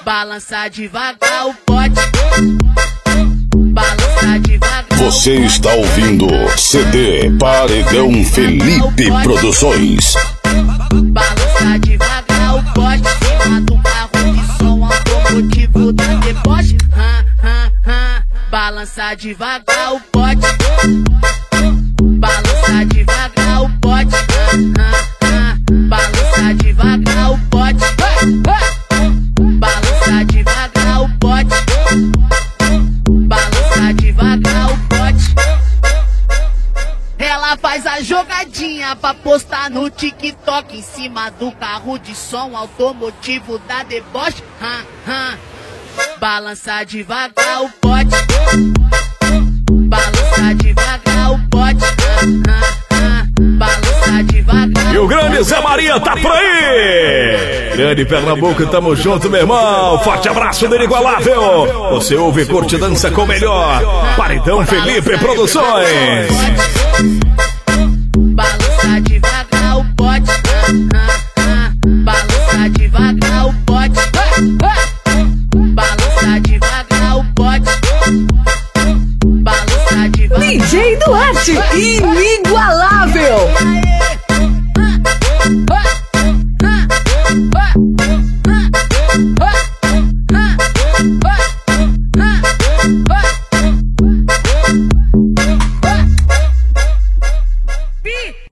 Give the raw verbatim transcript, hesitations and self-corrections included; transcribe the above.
balança devagar o pote. Balança devagar. Você está ouvindo C D Paredão Felipe Produções. Balança devagar o pote. Cima do carro de som automotivo da deboche. Hum, hum, hum. Balança devagar o pote. Balança devagar o pote. Hum, hum, hum. Balança devagar o pote. Balança devagar o pote. Balança devagar o pote. Ela faz a jogadinha pra postar no TikTok em cima do carro de som automotivo da deboche. Hum, hum. Balança devagar o pote. Balança devagar o pote. Hum, hum. Balança devagar. E o grande Zé Maria tá por aí. Grande Pernambuco, tamo junto, meu irmão. Forte abraço do inigualável. Você ouve, curte, dança com o melhor. Paredão Felipe Produções. Balança devagar o pote. Balança devagar o pote. Balança devagar o pote. Balança devagar. D J Duarte.